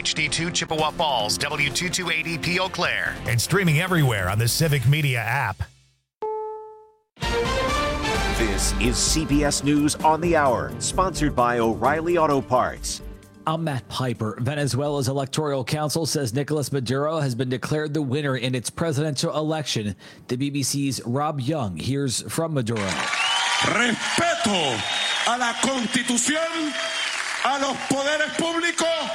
HD2 Chippewa Falls, W2280 Eau Claire. And streaming everywhere on the Civic Media app. This is CBS News on the Hour, sponsored by O'Reilly Auto Parts. I'm Matt Piper. Venezuela's electoral council says Nicolas Maduro has been declared the winner in its presidential election. The BBC's Rob Young hears from Maduro. Respeto a la Constitución, a los poderes públicos.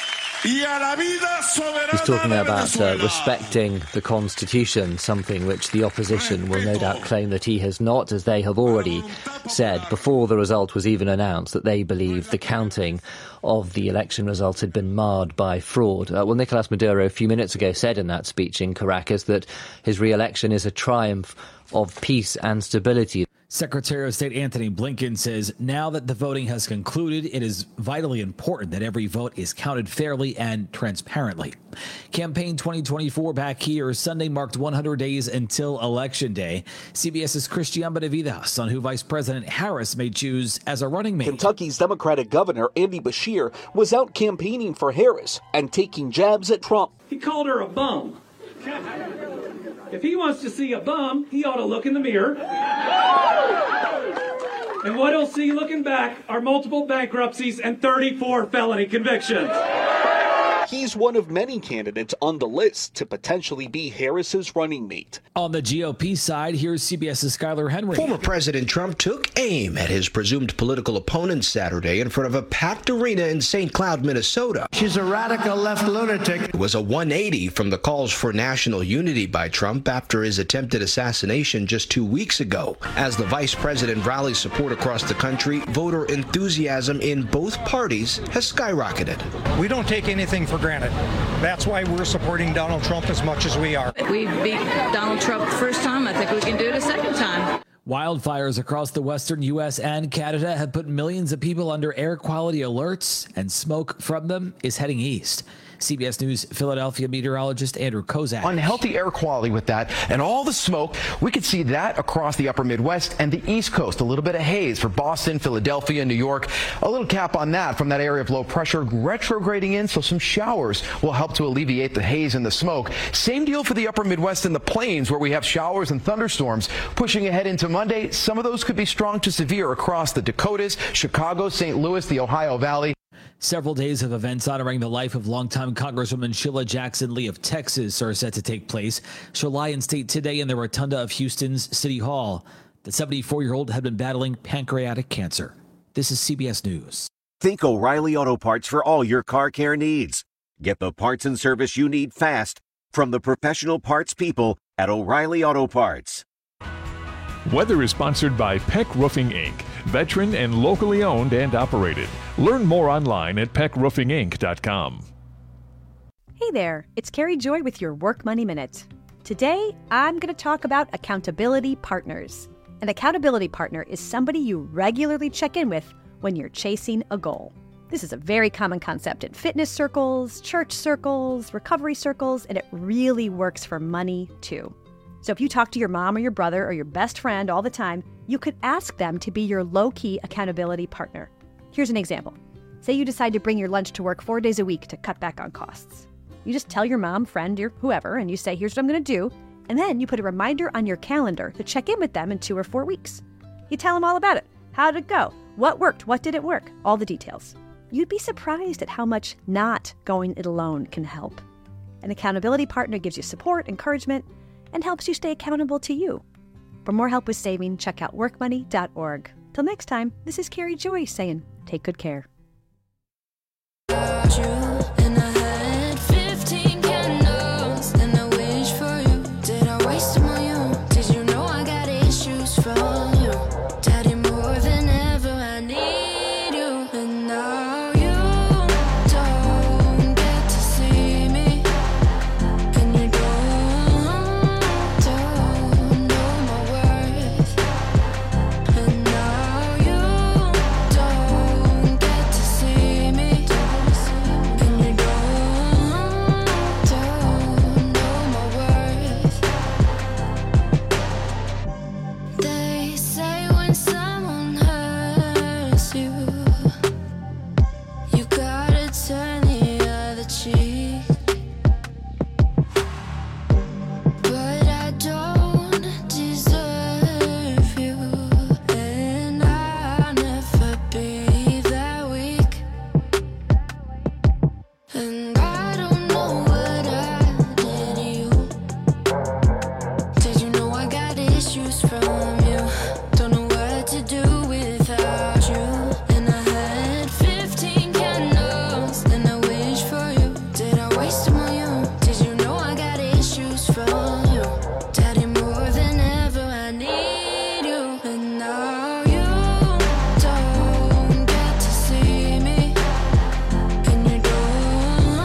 He's talking about respecting the Constitution, something which the opposition will no doubt claim that he has not, as they have already said before the result was even announced that they believe the counting of the election results had been marred by fraud. Well, Nicolas Maduro a few minutes ago said in that speech in Caracas that his re-election is a triumph of peace and stability. Secretary of State Antony Blinken says now that the voting has concluded, it is vitally important that every vote is counted fairly and transparently. Campaign 2024 back here Sunday marked 100 days until Election Day. CBS's Christian Benavides on who Vice President Harris may choose as a running mate. Kentucky's Democratic Governor Andy Beshear was out campaigning for Harris and taking jabs at Trump. He called her a bum. If he wants to see a bum, he ought to look in the mirror. And what he'll see looking back are multiple bankruptcies and 34 felony convictions. He's one of many candidates on the list to potentially be Harris's running mate. On the GOP side, here's CBS's Skyler Henry. Former President Trump took aim at his presumed political opponent Saturday in front of a packed arena in St. Cloud, Minnesota. She's a radical left lunatic. It was a 180 from the calls for national unity by Trump after his attempted assassination just 2 weeks ago. As the vice president rallies support across the country, voter enthusiasm in both parties has skyrocketed. We don't take anything for granted. That's why we're supporting Donald Trump as much as we are. We beat Donald Trump the first time. I think we can do it a second time. Wildfires across the western U.S. and Canada have put millions of people under air quality alerts, and smoke from them is heading east. CBS News Philadelphia meteorologist Andrew Kozak. Unhealthy air quality with that and all the smoke. We could see that across the upper Midwest and the East Coast. A little bit of haze for Boston, Philadelphia, New York. A little cap on that from that area of low pressure retrograding in, so some showers will help to alleviate the haze and the smoke. Same deal for the upper Midwest and the plains, where we have showers and thunderstorms pushing ahead into Monday. Some of those could be strong to severe across the Dakotas, Chicago, St. Louis, the Ohio Valley. Several days of events honoring the life of longtime Congresswoman Sheila Jackson Lee of Texas are set to take place. She'll lie in state today in the rotunda of Houston's City Hall. The 74-year-old had been battling pancreatic cancer. This is CBS News. Think O'Reilly Auto Parts for all your car care needs. Get the parts and service you need fast from the professional parts people at O'Reilly Auto Parts. Weather is sponsored by Peck Roofing, Inc., veteran and locally owned and operated. Learn more online at peckroofinginc.com. Hey there, it's Carrie Joy with your Work Money Minute. Today, I'm going to talk about accountability partners. An accountability partner is somebody you regularly check in with when you're chasing a goal. This is a very common concept in fitness circles, church circles, recovery circles, and it really works for money too. So if you talk to your mom or your brother or your best friend all the time, you could ask them to be your low-key accountability partner. Here's an example. Say you decide to bring your lunch to work 4 days a week to cut back on costs. You just tell your mom, friend, or whoever, and you say, here's what I'm going to do, and then you put a reminder on your calendar to check in with them in 2 or 4 weeks. You tell them all about it. How did it go? What worked? What didn't work? All the details. You'd be surprised at how much not going it alone can help. An accountability partner gives you support, encouragement, and helps you stay accountable to you. For more help with saving, check out workmoney.org. Till next time, this is Carrie Joy saying, take good care. Don't get to see me. And I don't know what I did to you. Did you know I got issues from you? Don't know what to do without you. And I had 15 candles, and I wished for you. Did I waste them on you? Did you know I got issues from you? Daddy, more than ever I need you. And now you don't get to see me. And you don't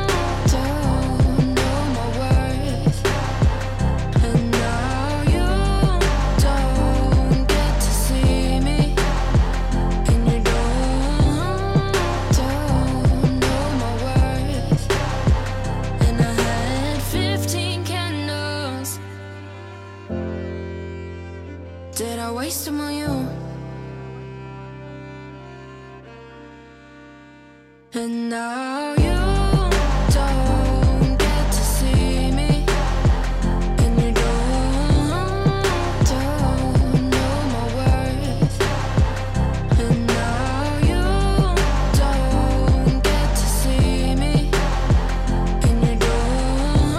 know my worth. And now you don't get to see me. And you don't know my worth. And I had 15 candles. Did I waste them on you? And now you don't get to see me. And you don't know my worth. And now you don't get to see me. And you don't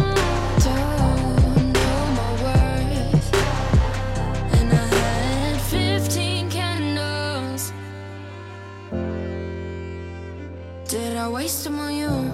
know my worth. And I had 15 candles. Did I waste them on you?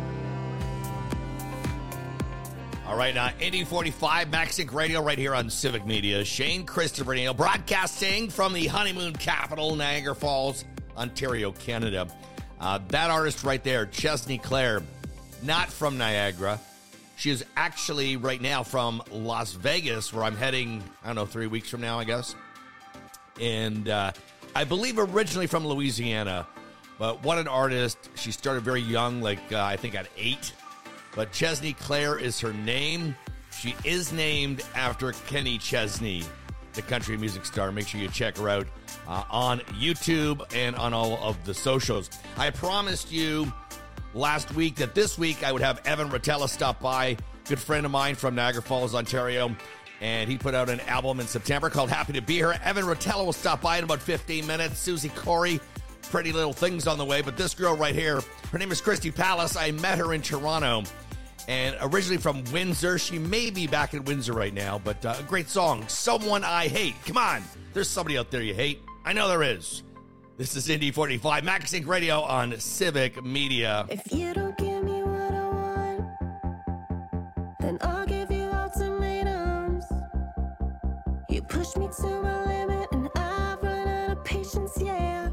All right, Indy 45, Max Inc. Radio right here on Civic Media. Shane Christopher Neal broadcasting from the honeymoon capital, Niagara Falls, Ontario, Canada. That artist right there, Chesney Claire, not from Niagara. She is actually right now from Las Vegas, where I'm heading, 3 weeks from now, I guess. And I believe originally from Louisiana. But what an artist. She started very young, I think at 8. But Chesney Claire is her name. She is named after Kenny Chesney, the country music star. Make sure you check her out on YouTube and on all of the socials. I promised you last week that this week I would have Evan Rotella stop by, good friend of mine from Niagara Falls, Ontario. And he put out an album in September called Happy to Be Here. Evan Rotella will stop by in about 15 minutes. Susie Corey, Pretty Little Things on the way. But this girl right here, her name is Christy Palace. I met her in Toronto. And originally from Windsor. She may be back in Windsor right now. But a great song, Someone I Hate. Come on. There's somebody out there you hate. I know there is. This is Indy 45, Max Inc. Radio on Civic Media. If you don't give me what I want, then I'll give you ultimatums. You push me to my limit and I've run out of patience, yeah.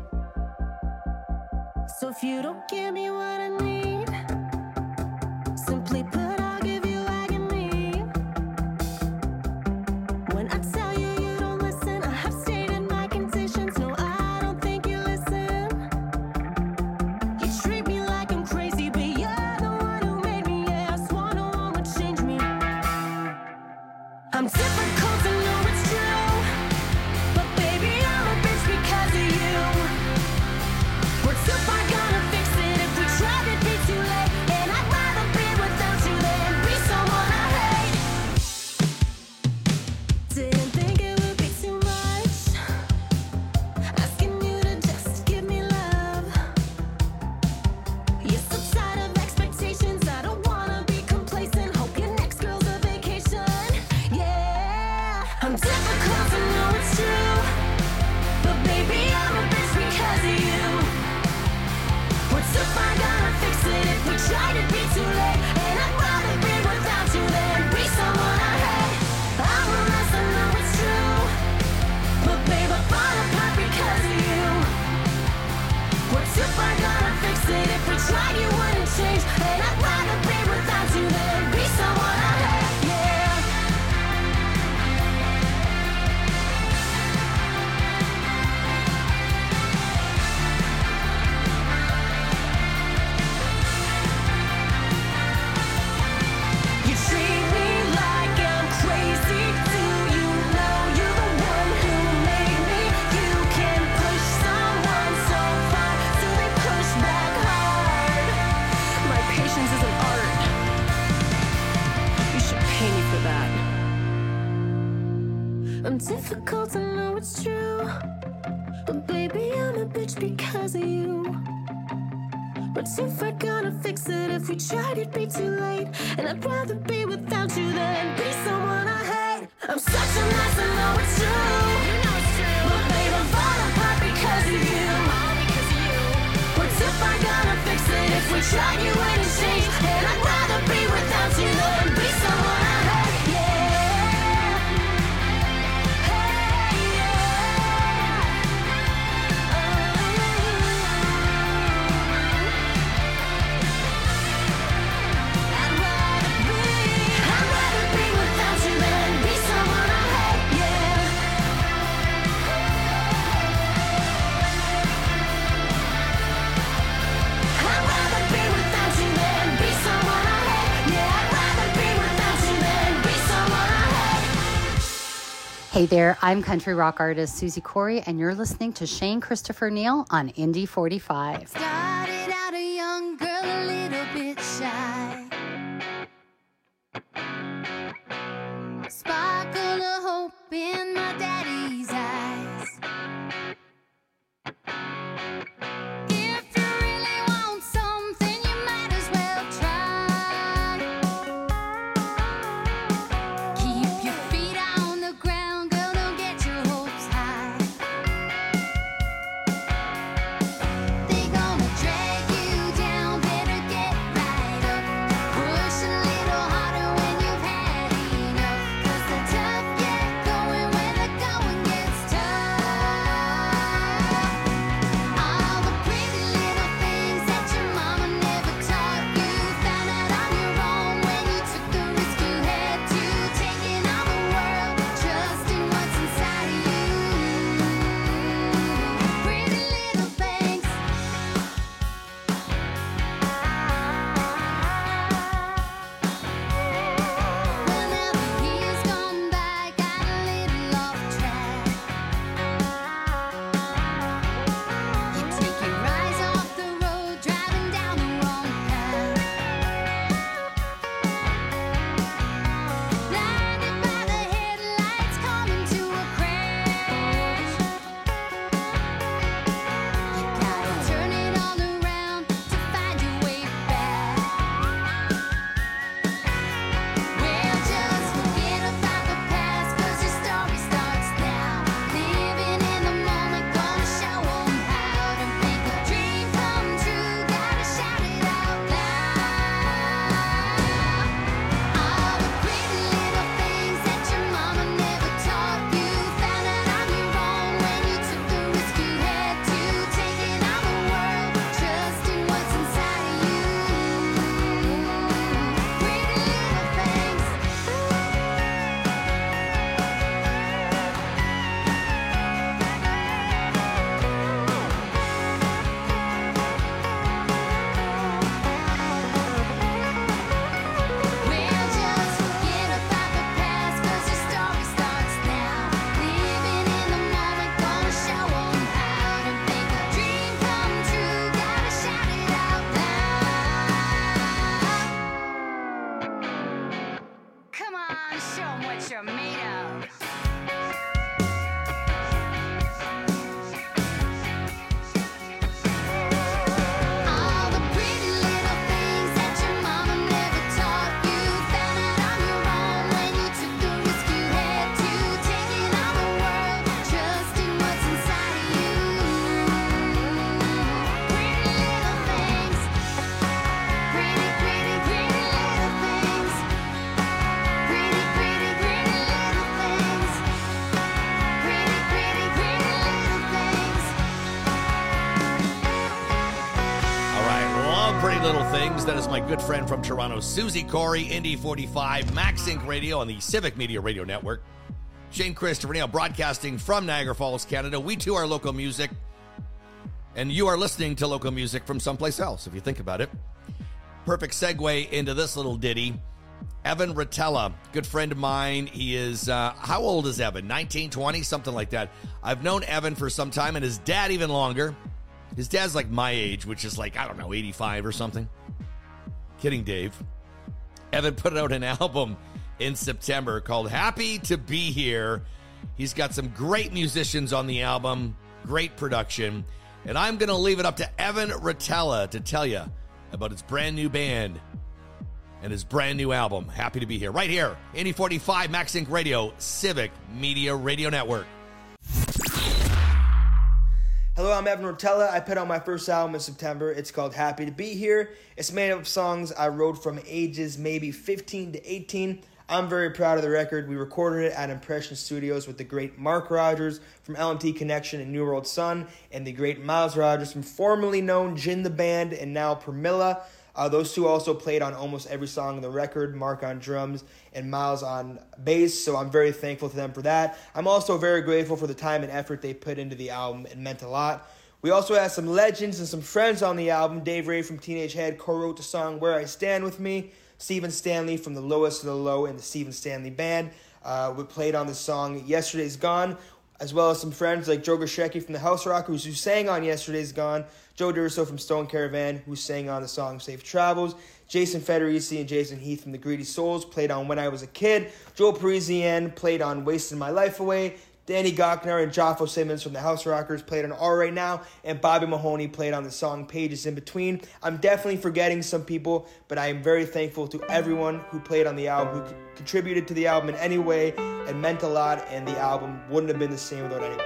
So if you don't give me what I need, simply put, I'll give you agony. When I tell you you don't listen, I have stated my conditions. No, I don't think you listen. You treat me like I'm crazy, but you're the one who made me. Yeah, I swore no one would change me. I'm difficult to know it's true, but baby, I'm a bitch because of you. We're too far gonna fix it if we try to be too late. And I'd rather be without you than be someone I hate. Didn't think it would be too much, asking you to just give me love. You're so tired of expectations, I don't wanna be complacent. Hope your next girl's a vacation. Yeah, I'm difficult to know it's true, but baby, I'm a bitch because of you. We're too far gonna fix it if we try to be too late. And I'd rather be without you than be someone I hate. I'm a mess, I know it's true, but babe, I fall apart because of you. We're too far gonna fix it if we tried, you wouldn't change. And I'd rather be without you than be someone I hate, yeah. You treat me like I'm crazy. Do you know you're the one who made me? You can push someone so far till they push back hard. My patience is an art. You should pay me for that. I'm difficult to know it's true, but baby, I'm a bitch because of you. What's if we're gonna fix it? If we tried, it'd be too late. And I'd rather be without you than be someone I hate. I'm such a mess, I know it's true. You know it's true. But babe, I'm falling apart because of you. All because of you. What's if I gonna fix it? If we tried, you wouldn't change. And I'd rather be without you than be someone I hate. Yeah. Hey, yeah. I'd rather be without you than be someone I hate. Yeah. I'd rather be without you than be someone I hate. Yeah, I'd rather be without you than be someone I hate. Hey there, I'm country rock artist Susie Corey, and you're listening to Shane Christopher Neal on Indy 45. Started out a young girl, a little bit shy. Sparkle of hope in my daddy's eyes. If you really want something, you might as well try. Keep your feet on the ground, girl, don't get your hopes high. They gonna drag you down, better get right up. Push a little harder when you've had enough. 'Cause the tough get going when the going gets tough. All the pretty little things that your mama never taught you, found out on your own when you took the risk you had to. Taking on the world, trusting what's inside of you. Pretty little things. Well, now the years gone by, got a little off track. You take your eyes off the road, driving down the wrong path. Blinded by the headlights, coming to a crash. You gotta turn it all around to find your way back. Well, just forget about the past, 'cause your story starts now. Living in the moment, gonna show 'em how to make a dream come true. Gotta shout it out loud. All the pretty little things that your mama never taught you, found out on your own when you took the risk you had to. Taking on the world, trusting what's inside of you. Pretty little things. Well, just forget about the past, 'cause your story starts now. Living in the moment, gonna show 'em how to make a dream come true. Gotta shout it out loud. Come on, show 'em what you're made of. All the pretty little things that your mama never taught you, found out on your own when you took the risk you had to. Taking on the world, trusting what's inside of you. Pretty little things. Pretty, pretty, pretty little things. Pretty, pretty, pretty little things. Pretty, pretty, pretty little things. All right, love Pretty Little Things. That is my good friend from Toronto, Susie Corey, Indy 45, Max Inc. Radio on the Civic Media Radio Network. Shane Christopher Neal broadcasting from Niagara Falls, Canada. We too are local music, and you are listening to local music from someplace else, if you think about it. Perfect segue into this little ditty. Evan Rotella, good friend of mine. He is, how old is Evan? 19, 20, something like that. I've known Evan for some time, and his dad even longer. His dad's like my age, which is like, I don't know, 85 or something. Kidding, Dave. Evan put out an album in September called Happy to Be Here. He's got some great musicians on the album, great production. And I'm going to leave it up to Evan Rotella to tell you about his brand new band and his brand new album. Happy to be here. Right here, Indy 45, Max Inc. Radio, Civic Media Radio Network. Hello, I'm Evan Rotella. I put out my first album in September. It's called Happy to Be Here. It's made up of songs I wrote from ages maybe 15 to 18. I'm very proud of the record. We recorded it at Impression Studios with the great Mark Rogers from LMT Connection and New World Sun, and the great Miles Rogers from formerly known Gin the Band and now Permilla. Those two also played on almost every song on the record, Mark on drums and Miles on bass, so I'm very thankful to them for that. I'm also very grateful for the time and effort they put into the album. It meant a lot. We also had some legends and some friends on the album. Dave Ray from Teenage Head co-wrote the song Where I Stand With Me. Stephen Stanley from The Lowest of the Low and the Stephen Stanley Band. We played on the song Yesterday's Gone, as well as some friends like Joe Grishecki from the House Rockers, who sang on Yesterday's Gone, Joe Durso from Stone Caravan, who sang on the song Safe Travels, Jason Federici and Jason Heath from the Greedy Souls played on When I Was a Kid, Joel Parisian played on Wasting My Life Away, Danny Gochner and Joffo Simmons from the House Rockers played on All Right Now, and Bobby Mahoney played on the song Pages in Between. I'm definitely forgetting some people, but I am very thankful to everyone who played on the album, who contributed to the album in any way. It meant a lot, and the album wouldn't have been the same without anyone.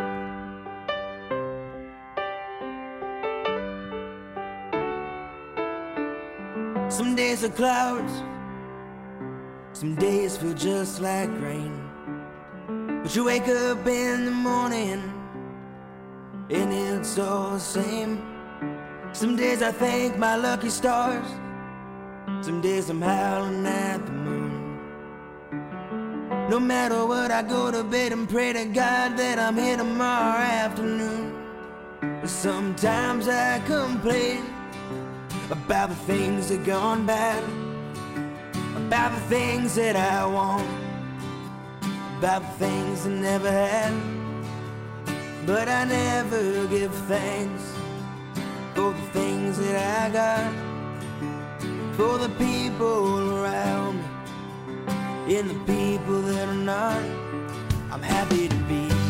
Some days are clouds, some days feel just like rain. But you wake up in the morning and it's all the same. Some days I thank my lucky stars, some days I'm howling at the moon. No matter what, I go to bed and pray to God that I'm here tomorrow afternoon. But sometimes I complain about the things that gone bad, about the things that I want, about the things I never had. But I never give thanks for the things that I got, for the people around me and the people that are not. I'm happy to be here.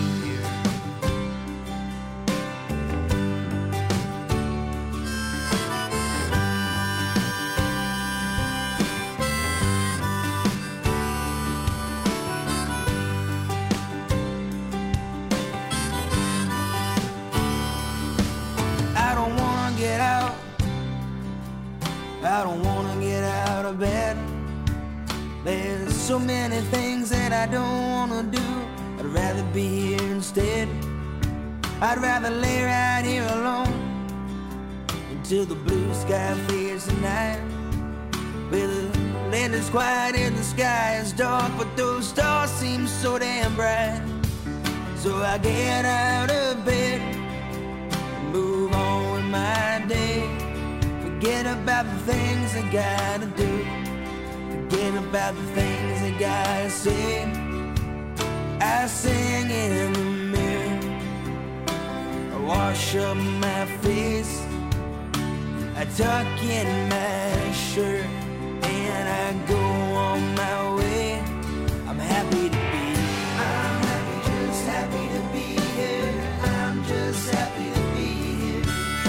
I don't wanna get out of bed. There's so many things that I don't wanna do. I'd rather be here instead. I'd rather lay right here alone until the blue sky fades tonight. Where the land is quiet and the sky is dark, but those stars seem so damn bright. So I get out of bed and move on with my day. Forget about the things I gotta do. Forget about the things I gotta say. I sing in the mirror, I wash up my face, I tuck in my shirt, and I go on my way. I'm happy to be here. I'm happy, just happy to be here. I'm just happy to be here.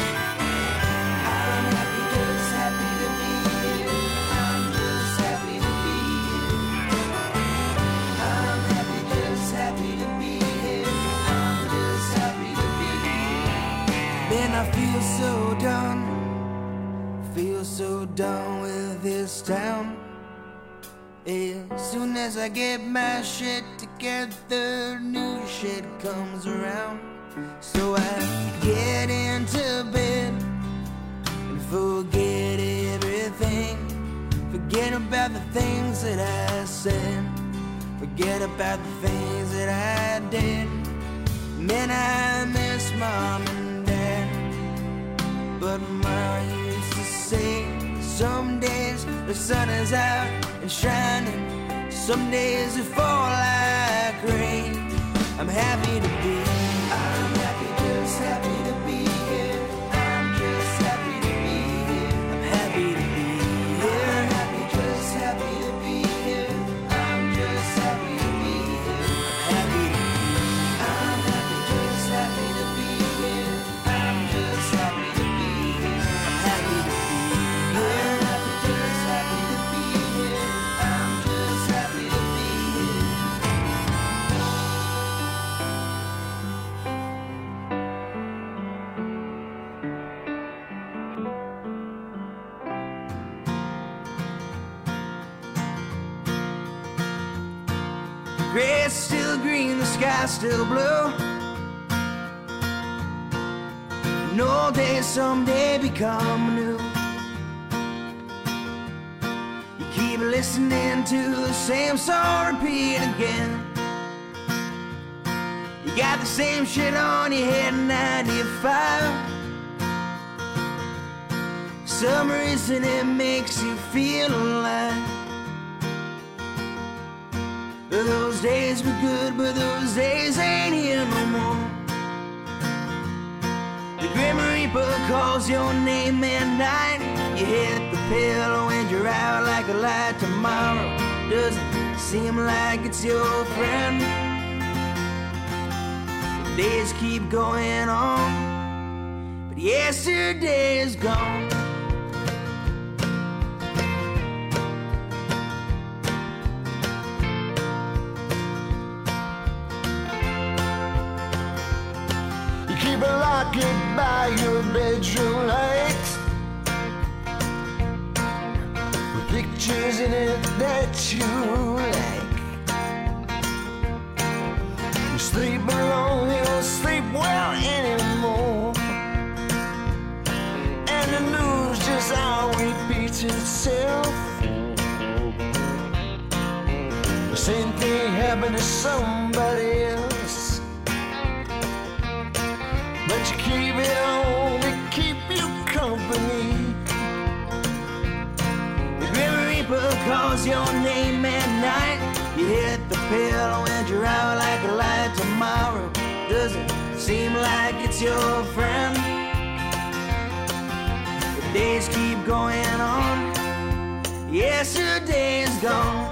I'm happy, just happy to be here. I'm just happy to be here. I'm happy, just happy to be here. I'm just happy to be here. Then I feel so done. Feel so done with this town. As soon as I get my shit together, new shit comes around. So I get into bed and forget everything. Forget about the things that I said. Forget about the things that I did. Man, I miss mom and dad, but my used to say, some days the sun is out and shining, some days it fall like rain. I'm happy to be here. I'm happy, just happy to be here. I'm just happy to be here. I'm happy to be here. I'm happy, just happy to be here. I'm just happy to be here. I'm happy to be here. I'm happy, just happy to be here. I'm grass still green, the sky still blue. No day someday become new. You keep listening to the same song repeat again. You got the same shit on your head in 95. Some reason it makes you feel alive. Those days were good, but those days ain't here no more. The Grim Reaper calls your name at night. You hit the pillow and you're out like a light. Tomorrow doesn't seem like it's your friend. The days keep going on, but yesterday is gone. Lock it by your bedroom light, with pictures in it that you like. You sleep alone, you don't sleep well anymore, and the news just all repeats itself. The same thing happened to somebody else, but you keep it on to keep you company. The Grim Reaper calls your name at night. You hit the pillow and you're out like a light. Tomorrow doesn't seem like it's your friend. The days keep going on, yesterday is gone.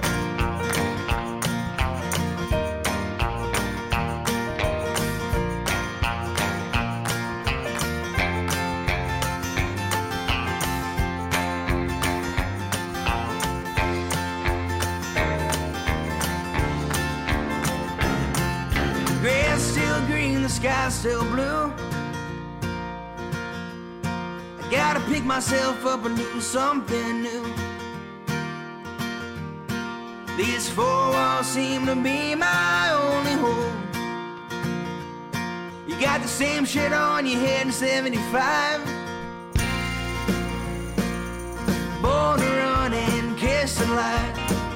The sky's still blue. I gotta pick myself up and do something new. These four walls seem to be my only home. You got the same shit on your head in 75. Born to run and kiss the light.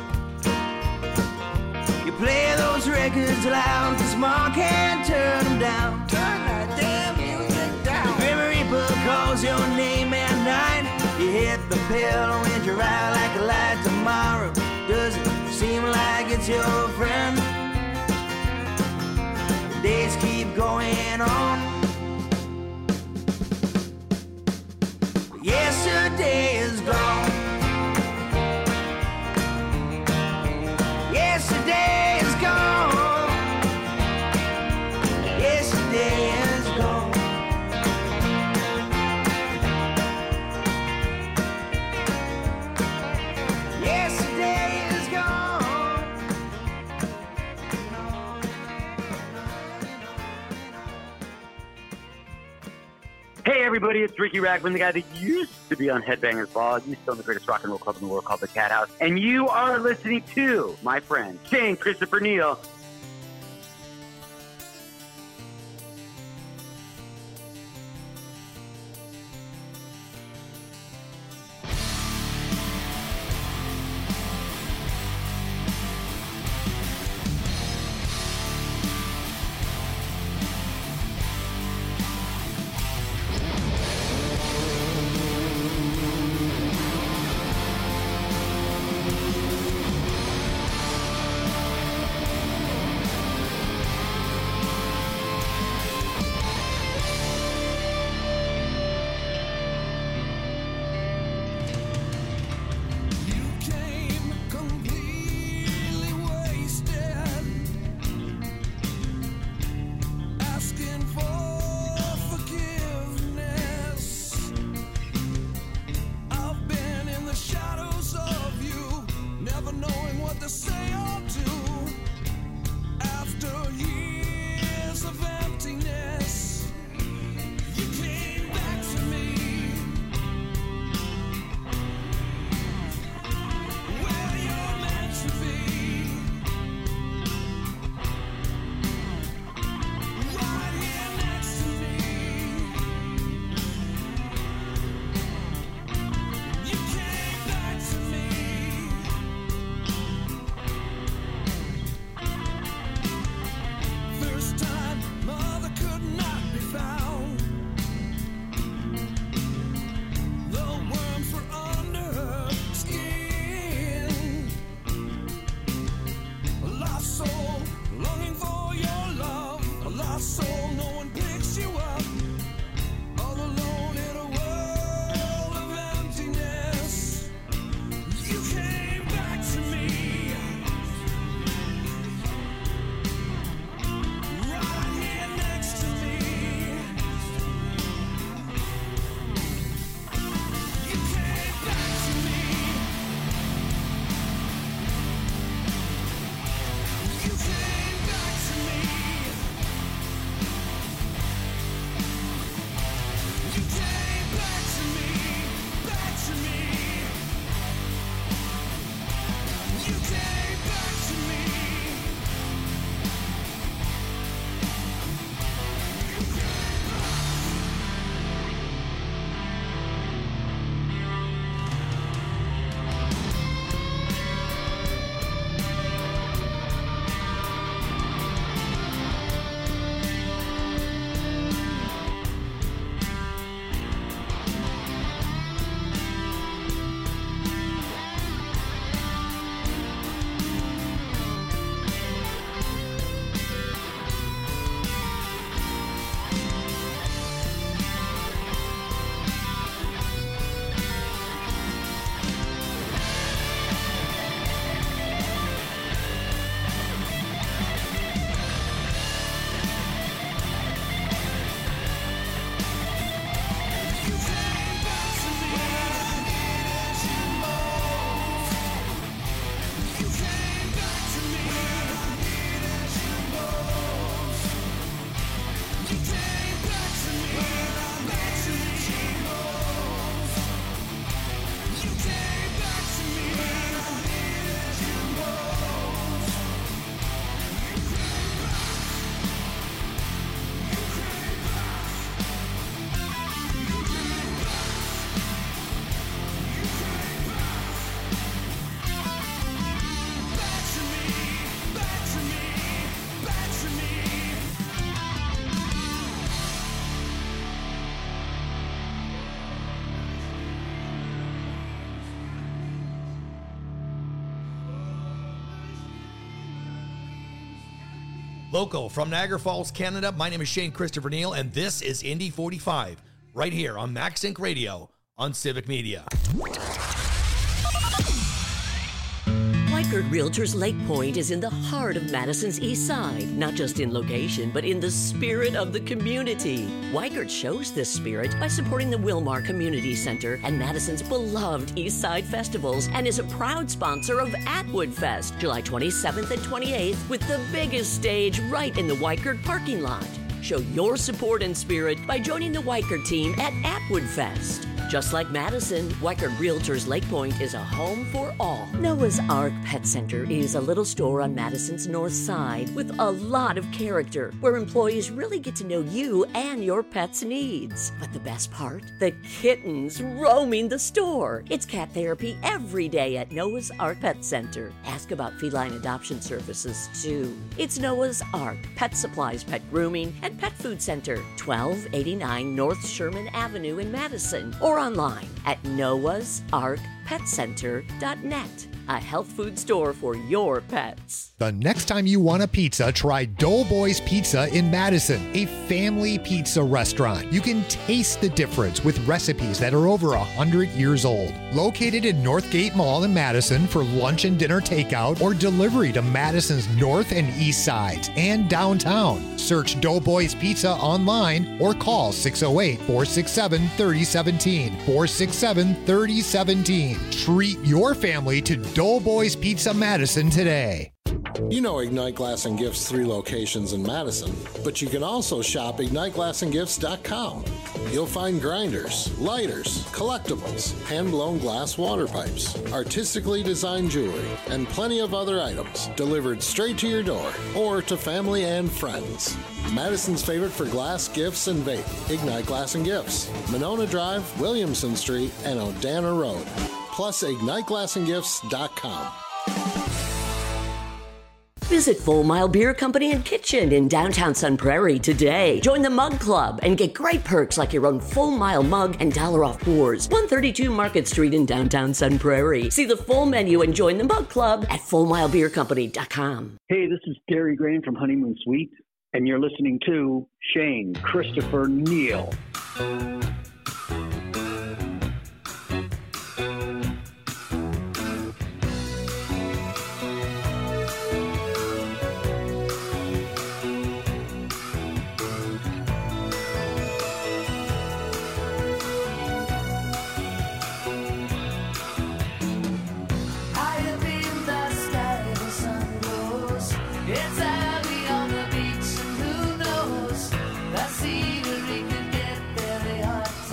You play those records loud, cause mom can't turn them down. Turn that damn music down. The Grim Reaper calls your name at night. You hit the pillow and you're out like a light. Tomorrow doesn't seem like it's your friend. The days keep going on, but yesterday is gone. Yesterday is gone. Yesterday is gone. Yesterday is gone. Hey everybody, it's Ricky Ragman, the guy that used to be on Headbangers Ball, used to own the greatest rock and roll club in the world called the Cat House, and you are listening to my friend Shane Christopher Neal. Local from Niagara Falls, Canada, my name is Shane Christopher Neal, and this is Indy 45, right here on Max Inc. Radio on Civic Media. Weichert Realtors Lake Point is in the heart of Madison's East Side, not just in location, but in the spirit of the community. Weichert shows this spirit by supporting the Wilmar Community Center and Madison's beloved East Side festivals, and is a proud sponsor of Atwood Fest, July 27th and 28th, with the biggest stage right in the Weichert parking lot. Show your support and spirit by joining the Weichert team at Atwood Fest. Just like Madison, Weichert Realtors Lake Point is a home for all. Noah's Ark Pet Center is a little store on Madison's north side with a lot of character, where employees really get to know you and your pet's needs. But the best part? The kittens roaming the store. It's cat therapy every day at Noah's Ark Pet Center. Ask about feline adoption services, too. It's Noah's Ark Pet Supplies, Pet Grooming, and Pet Food Center, 1289 North Sherman Avenue in Madison, or online at noahsarkpetcenter.net. A health food store for your pets. The next time you want a pizza, try Doughboys Pizza in Madison, a family pizza restaurant. You can taste the difference with recipes that are over 100 years old. Located in Northgate Mall in Madison for lunch and dinner takeout or delivery to Madison's north and east sides and downtown. Search Doughboys Pizza online or call 608-467-3017. 467-3017. Treat your family to Doughboys Pizza Madison today. You know Ignite Glass and Gifts 3 locations in Madison, but you can also shop IgniteGlassandGifts.com. You'll find grinders, lighters, collectibles, hand-blown glass water pipes, artistically designed jewelry, and plenty of other items delivered straight to your door or to family and friends. Madison's favorite for glass, gifts, and vape, Ignite Glass and Gifts, Monona Drive, Williamson Street, and Odana Road. Plus IgniteGlassandGifts.com. Visit Full Mile Beer Company and Kitchen in downtown Sun Prairie today. Join the Mug Club and get great perks like your own Full Mile mug and $1 off pours. 132 Market Street in downtown Sun Prairie. See the full menu and join the Mug Club at FullMileBeerCompany.com. Hey, this is Gary Grain from Honeymoon Suite, and you're listening to Shane Christopher Neal. It's early on the beach, and who knows, that scenery could get very hot.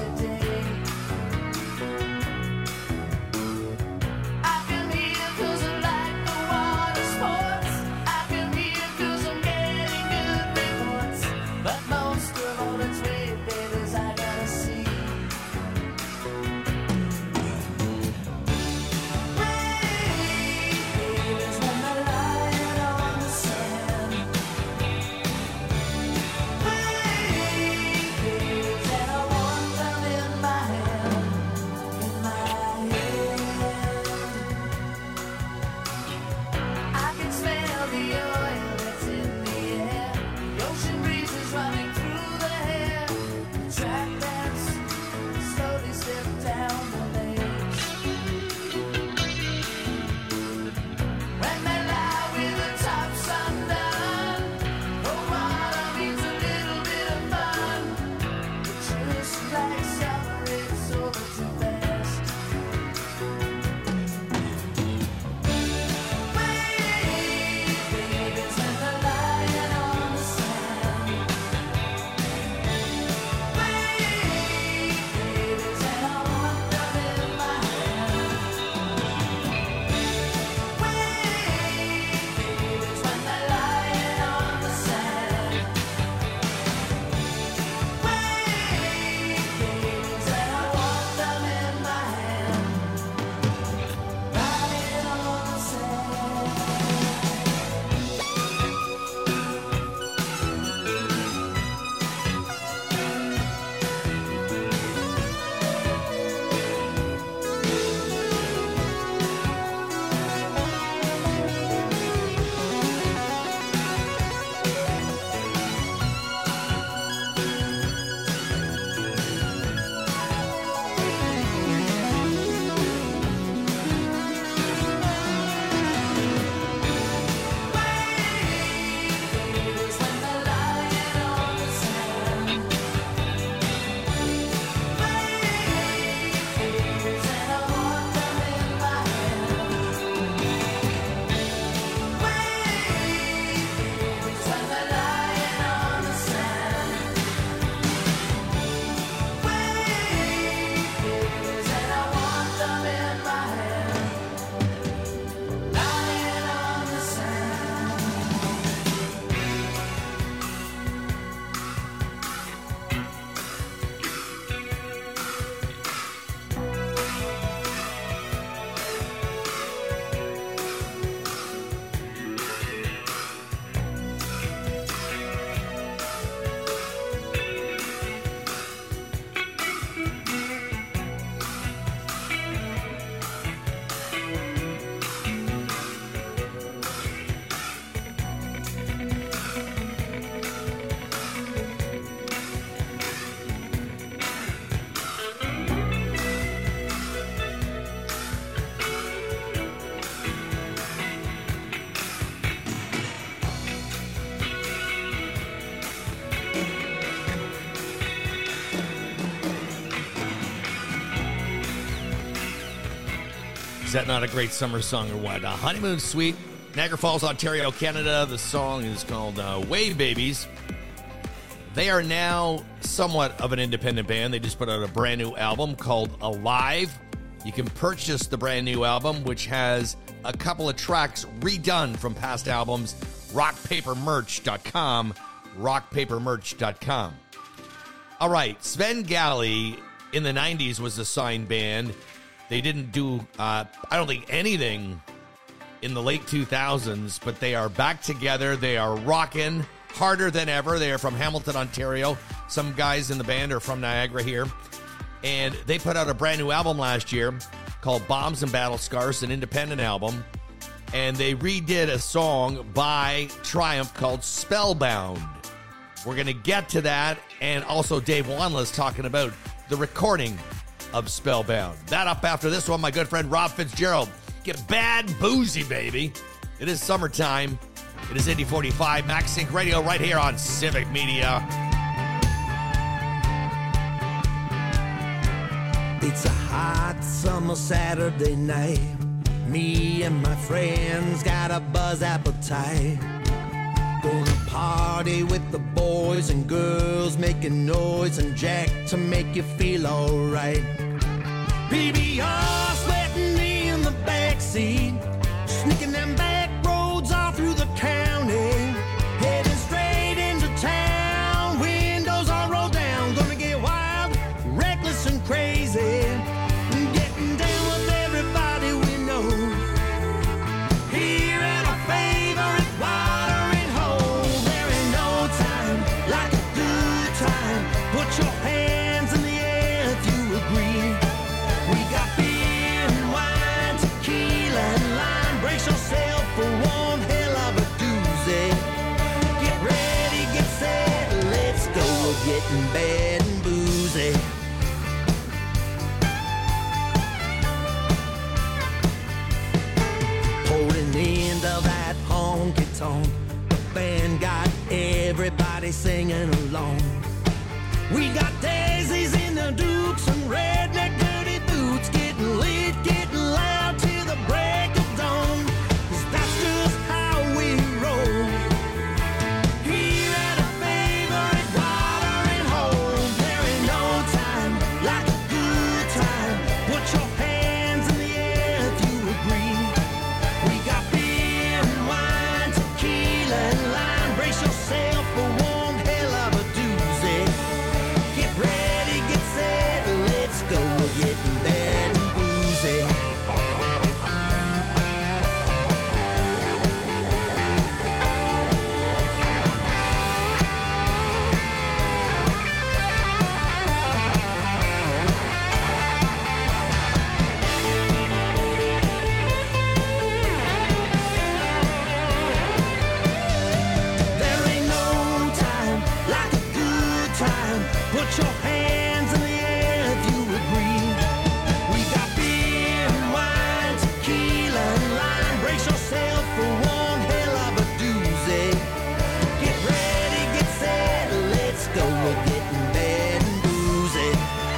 Is that not a great summer song or what? Honeymoon Suite, Niagara Falls, Ontario, Canada. The song is called Wave Babies. They are now somewhat of an independent band. They just put out a brand new album called Alive. You can purchase the brand new album, which has a couple of tracks redone from past albums. rockpapermerch.com. rockpapermerch.com. All right, Sven Galley in the 90s was a signed band. They didn't do, I don't think, anything in the late 2000s, but they are back together. They are rocking harder than ever. They are from Hamilton, Ontario. Some guys in the band are from Niagara here. And they put out a brand new album last year called Bombs and Battle Scars, an independent album. And they redid a song by Triumph called Spellbound. We're going to get to that. And also Dave Wanla's talking about the recording of Spellbound. That up after this one, my good friend Rob Fitzgerald. Get bad boozy, baby. It is summertime. It is Indy 45 Max Sync Radio right here on Civic Media. It's a hot summer Saturday night. Me and my friends got a buzz appetite. Gonna party with the boys and girls, making noise and jack to make you feel alright. PBR sweating in the backseat, sneaking them back roads all through the county, heading straight into town, windows all rolled down, gonna get wild, reckless and crazy, getting down with everybody we know, here at our favorite watering hole. There ain't no time like a good time, put your hands in the air if you agree. We got beer and wine, tequila and lime. Brace yourself for one hell of a doozy. Get ready, get set, let's go. We're getting bad and boozy. Holding into that honky tonk, the band got everybody singing along. We got daisies in the dukes and redneck dirty boots, getting lit, getting loud till the break of dawn. 'Cause that's just how we roll. Here at a favorite watering hole, there ain't no time like a good time. Put your hands in the air if you agree. We got beer and wine, tequila and lime. Brace yourself for one hell of a doozy. Get ready, get set, let's go. We're getting bad and boozy. There ain't no time like a good time. Put your hands in the air if you agree. We got beer and wine, tequila and lime. Brace yourself for one hell of a doozy. Get ready, get set, let's go. We're getting bad and boozy.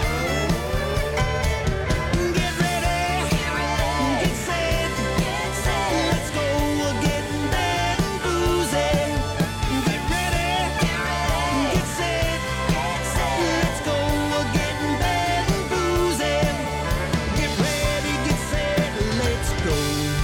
Get ready, get set, let's go. We're getting bad and boozy. Get ready, get set, let's go. We're getting bad and boozy. Get ready, get set, let's go.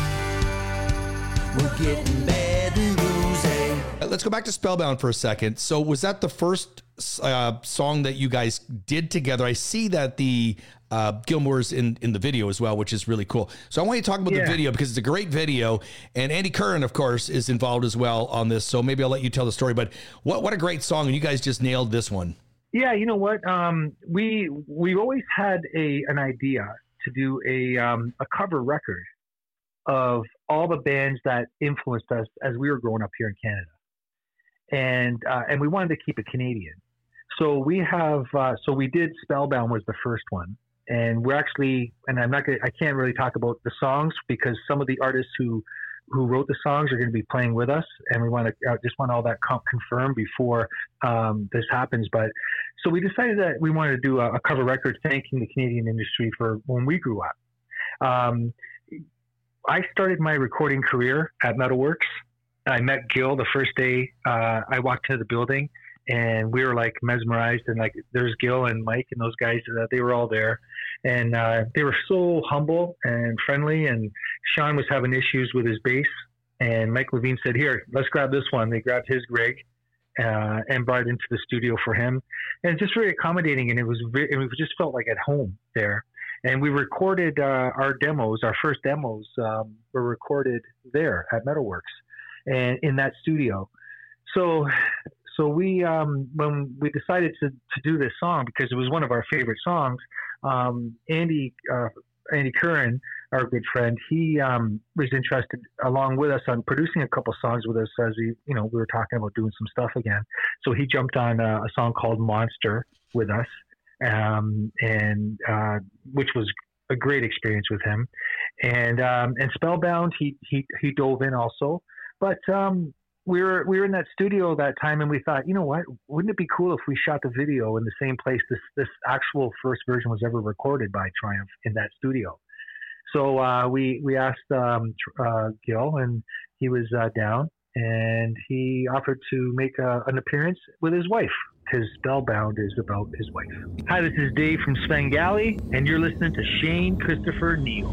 We're getting bad and boozy. Let's go back to Spellbound for a second. So was that the first song that you guys did together? I see that the Gilmore's in the video as well, which is really cool. So I want you to talk about the video because it's a great video. And Andy Curran, of course, is involved as well on this. So maybe I'll let you tell the story. But what a great song. And you guys just nailed this one. Yeah, you know what? We've always had an idea to do a cover record of all the bands that influenced us as we were growing up here in Canada, and we wanted to keep it Canadian. So we have so we did Spellbound was the first one, and we're actually, and I can't really talk about the songs because some of the artists who wrote the songs are going to be playing with us, and we want to just want all that confirmed before this happens. But so we decided that we wanted to do a cover record thanking the Canadian industry for when we grew up. I started my recording career at Metalworks. I met Gil the first day I walked into the building, and we were like mesmerized. And like, there's Gil and Mike and those guys. They were all there, and they were so humble and friendly. And Sean was having issues with his bass, and Mike Levine said, "Here, let's grab this one." They grabbed his Greg and brought it into the studio for him, and just very accommodating. And it just felt like at home there. And we recorded our demos. Our first demos were recorded there at Metalworks, and in that studio. So we, when we decided to do this song, because it was one of our favorite songs, Andy Curran, our good friend, he was interested along with us on producing a couple songs with us as we were talking about doing some stuff again. So he jumped on a song called Monster with us. Which was a great experience with him, and Spellbound, he dove in also, but we were in that studio that time, and we thought, you know what, wouldn't it be cool if we shot the video in the same place this actual first version was ever recorded by Triumph, in that studio. So we asked Gil, and he was down, and he offered to make an appearance with his wife. His Spellbound is about his wife. Hi, this is Dave from Svengali, and you're listening to Shane Christopher Neal.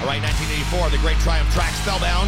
All right, 1984, the great Triumph track, Spellbound.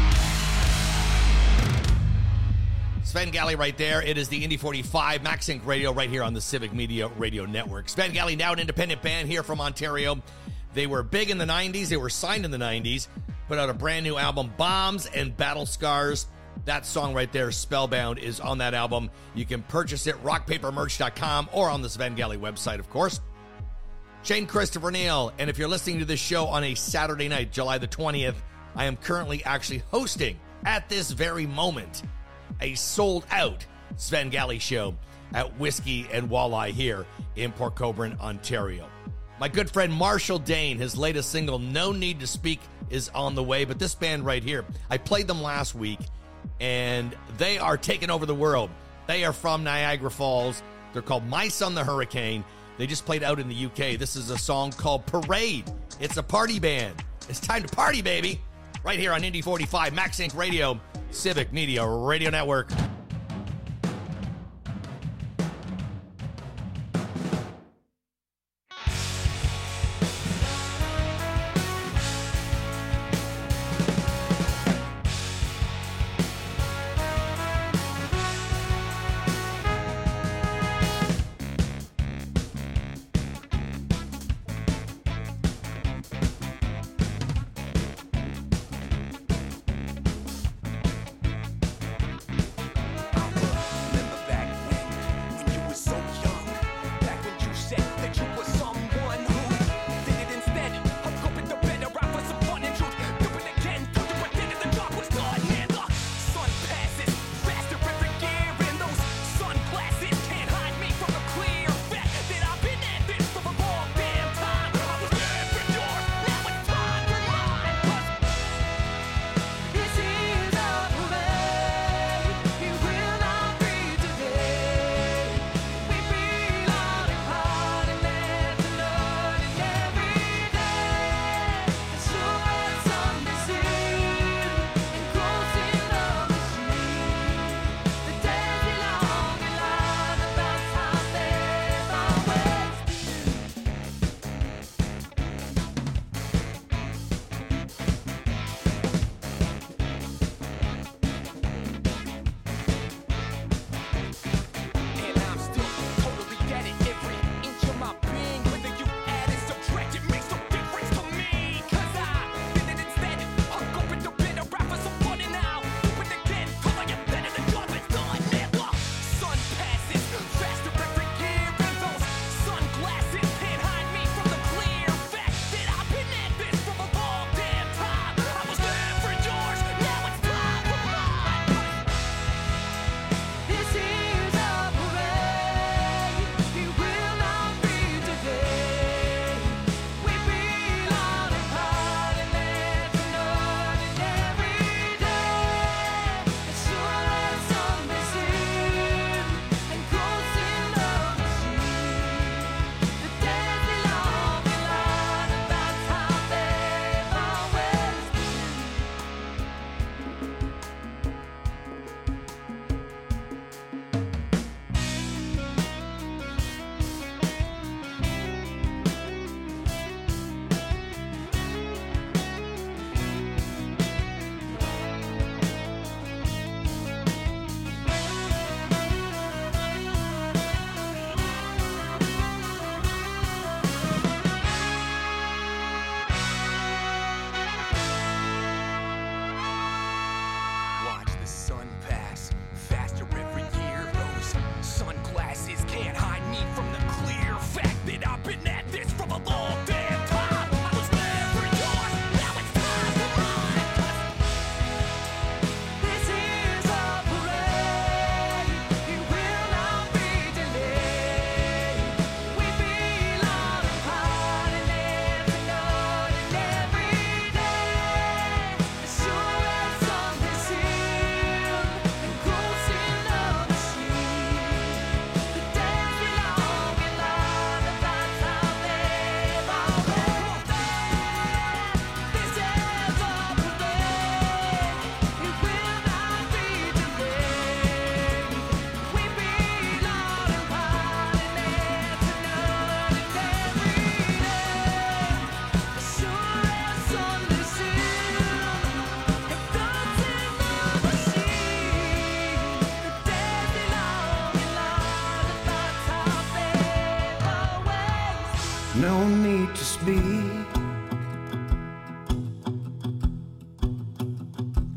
Svengali right there. It is the Indy 45 Max Inc. Radio right here on the Civic Media Radio Network. Svengali, now an independent band here from Ontario. They were big in the 90s. They were signed in the 90s. Put out a brand new album, Bombs and Battle Scars. That song right there, Spellbound, is on that album. You can purchase it, rockpapermerch.com, or on the Svengali website, of course. Shane Christopher Neal, and if you're listening to this show on a Saturday night, July the 20th, I am currently actually hosting, at this very moment, a sold-out Svengali show at Whiskey and Walleye here in Port Colborne, Ontario. My good friend Marshall Dane, his latest single, No Need to Speak, is on the way. But this band right here, I played them last week, and they are taking over the world. They are from Niagara Falls. They're called My Son the Hurricane. They just played out in the UK. This is a song called Parade. It's a party band. It's time to party, baby. Right here on Indy 45, Max Inc. Radio, Civic Media Radio Network.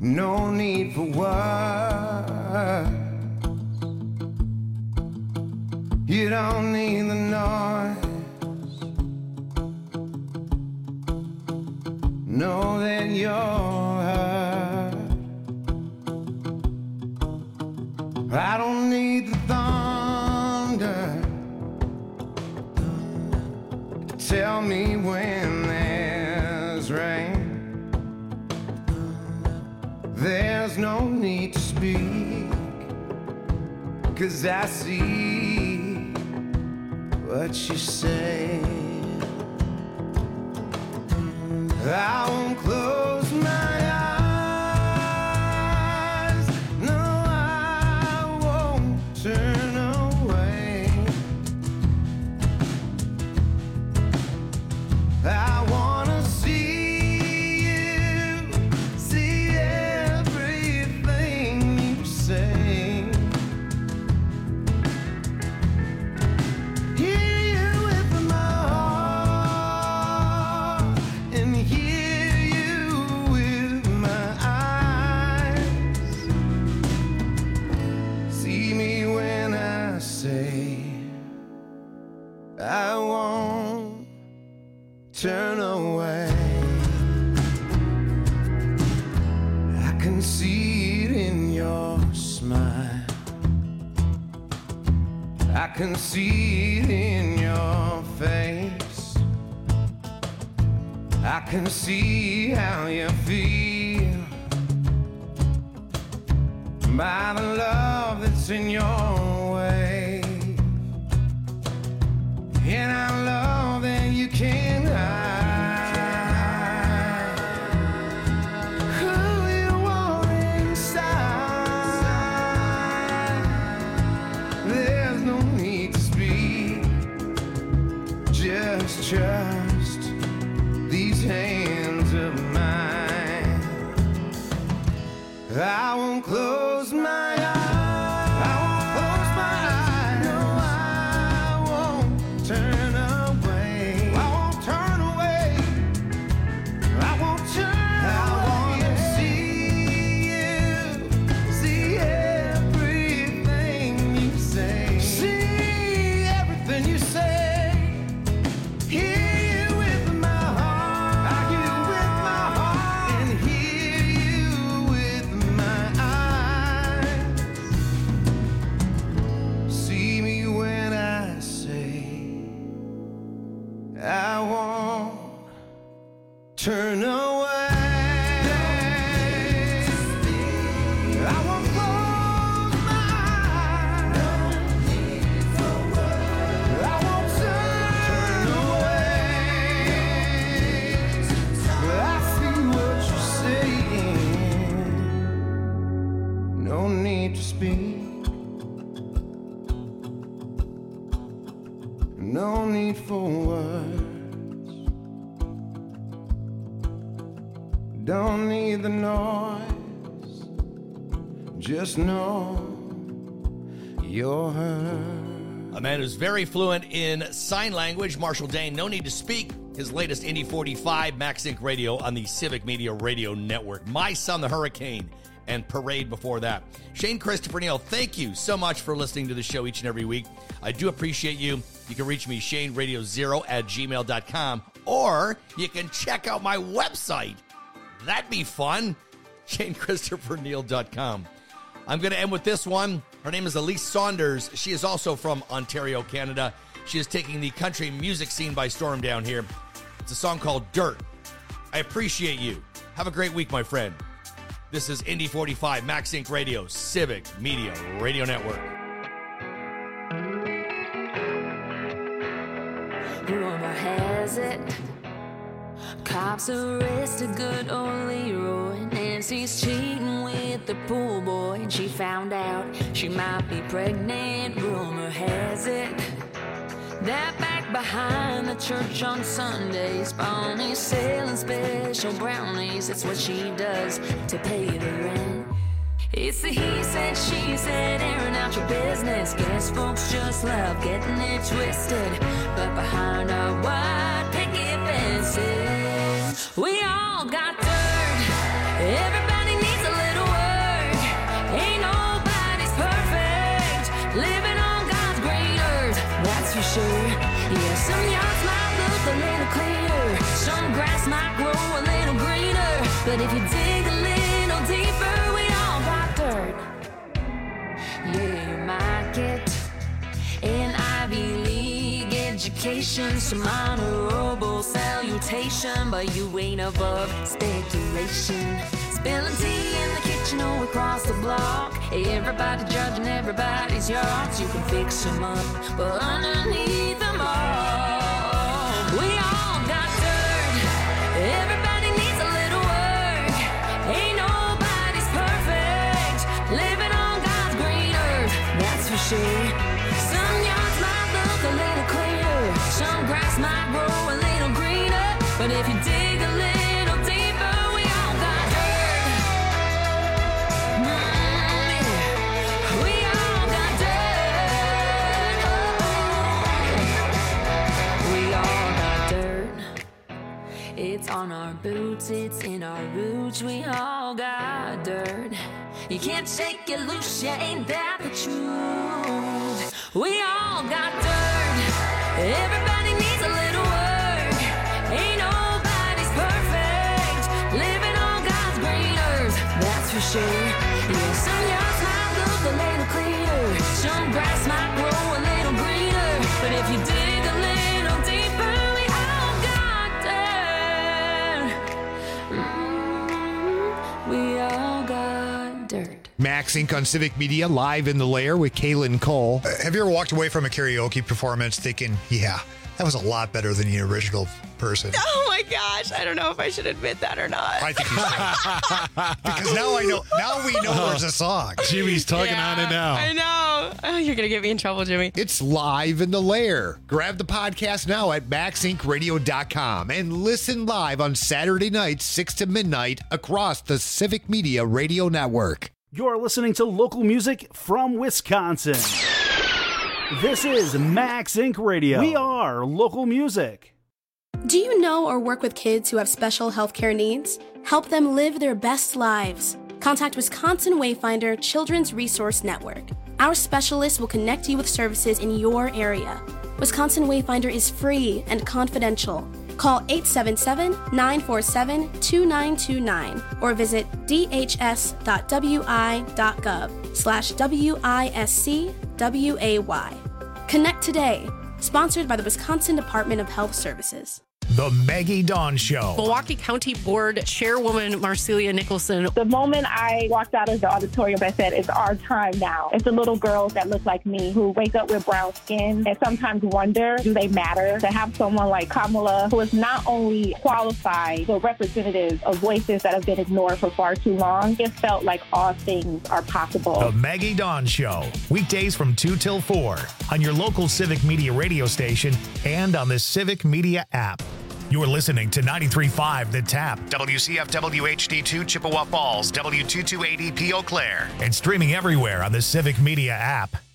No need for words. You don't need the noise. Know that you're hurt. I don't need the thunder. Tell me when there's rain. There's no need to speak, 'cause I see what you say. I won't close my eyes. No, I won't turn away. I wanna see you, see everything you say. Hear you with my heart and hear you with my eyes. See me when I say I won't turn away. I can see it in your smile. I can see it in your face. I can see how you feel by the love that's in your way. And I love that you can't hide who you are inside. There's no need to speak, just trust these hands of mine. I won't close my eyes. I won't close my eyes. No, I won't turn away. I won't turn away. I won't turn away. I wanna see you, see everything you say. See everything you say. Hear you with my heart. I hear you with my heart and hear you with my eyes. See me when I say I won't turn away. I won't close my eyes. I won't turn away. I see what you're saying. No need to speak. No need for words. Don't need the noise. Just know you're hurt. A man who's very fluent in sign language, Marshall Dane, No Need to Speak. His latest Indy 45, Max Inc. Radio on the Civic Media Radio Network. My Son, the Hurricane, and Parade before that. Shane Christopher Neal, thank you so much for listening to the show each and every week. I do appreciate you. You can reach me, ShaneRadio0@gmail.com, or you can check out my website. That'd be fun. ShaneChristopherNeal.com. I'm going to end with this one. Her name is Elise Saunders. She is also from Ontario, Canada. She is taking the country music scene by storm down here. It's a song called Dirt. I appreciate you. Have a great week, my friend. This is Indy 45, Max Inc. Radio, Civic Media Radio Network. Rumor has it, cops arrested good old Leroy. Nancy's cheating with the pool boy, and she found out she might be pregnant. Rumor has it that back behind the church on Sundays, Bonnie's selling special brownies. That's what she does to pay the rent. It's the he said, she said, airing out your business. Guess folks just love getting it twisted. But behind our white picket fences, we all got dirt. Everybody needs a little But if you dig a little deeper, we all got dirt. Yeah, you might get an Ivy League education, some honorable salutation, but you ain't above speculation. Spilling tea in the kitchen or across the block. Everybody judging everybody's yards. You can fix them up, but underneath them all, we all got dirt. Everybody needs a little work. Ain't nobody's perfect. Living on God's green earth, that's for sure. Some yards might look a little clearer. Some grass might grow a little greener. But if you dig a little deeper, we all got dirt. We all got dirt. We all got dirt. It's on our boots, it's in our roots. We all got dirt. You can't shake it loose, yeah, ain't that the truth? We all got dirt. Everybody needs a little work. Ain't nobody's perfect. Living on God's green earth, that's for sure. Yeah, some yards might look a little cleaner. Some grass might grow a little greener. But if you dig a little deeper, we all got dirt. We all got dirt. Max Inc. on Civic Media, live in the lair with Kaylin Cole. Have you ever walked away from a karaoke performance thinking, yeah, that was a lot better than the original person? Oh my gosh, I don't know if I should admit that or not. I think you should. Because now we know there's a song. Jimmy's tugging on it now. I know. Oh, you're going to get me in trouble, Jimmy. It's live in the lair. Grab the podcast now at maxincradio.com and listen live on Saturday nights, 6 to midnight across the Civic Media Radio Network. You're listening to local music from Wisconsin. This is Max Inc. Radio. We are local music. Do you know or work with kids who have special healthcare needs? Help them live their best lives. Contact Wisconsin Wayfinder Children's Resource Network. Our specialists will connect you with services in your area. Wisconsin Wayfinder is free and confidential. Call 877-947-2929 or visit dhs.wi.gov/WISCWAY. Connect today. Sponsored by the Wisconsin Department of Health Services. The Maggie Dawn Show. Milwaukee County Board Chairwoman Marcelia Nicholson. The moment I walked out of the auditorium, I said, it's our time now. It's the little girls that look like me who wake up with brown skin and sometimes wonder, do they matter? To have someone like Kamala, who is not only qualified, but representative of voices that have been ignored for far too long, it felt like all things are possible. The Maggie Dawn Show. Weekdays from 2 till 4 on your local Civic Media radio station and on the Civic Media app. You're listening to 93.5 The Tap, WCFW HD2 Chippewa Falls, W228EP Eau Claire, and streaming everywhere on the Civic Media app.